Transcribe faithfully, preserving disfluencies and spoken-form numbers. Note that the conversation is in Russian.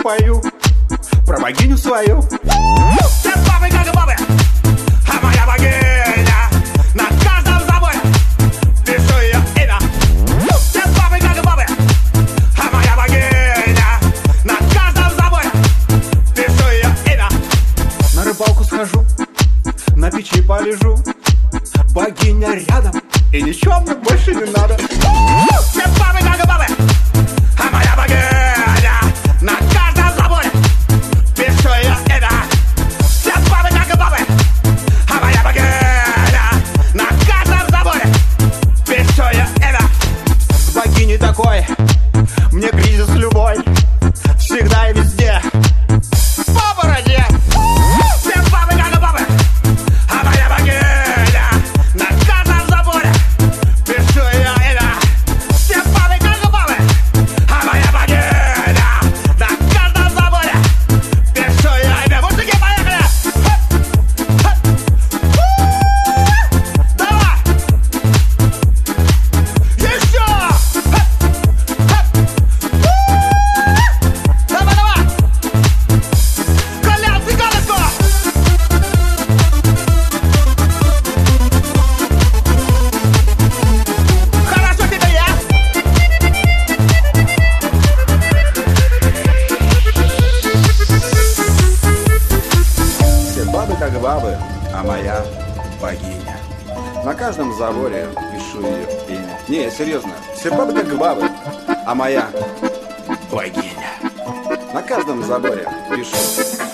пою про богиню свою. Все бабы как бабы, а моя богиня на каждом заборе пишу ее имя. Все бабы как бабы, а моя богиня на каждом заборе пишу ее имя. На рыбалку схожу, на печи полежу, богиня рядом, и ничего мне больше не надо. Все бабы как бабы, а моя богиня на каждом заборе пишу ее имя. Все бабы как бабы, а моя богиня на каждом заборе пишу ее имя. С богиней такой мне кризис любой, всегда и везде по бороде. Все бабы как бабы, а моя богиня на каждом заборе пишу ее имя. Все бабы как бабы, а моя богиня на каждом заборе пишу ее имя. Мужики, поехали! Хэп, хэп. У-у-у! Давай! Еще! Хэп, хэп. У-у-у! Давай, давай! Колян, цыганочку! Хорошо тебе, я? Все бабы как бабы, а моя богиня. На каждом заборе пишу ее имя. Не, серьезно, все бабы как бабы, а моя богиня. На каждом заборе пишу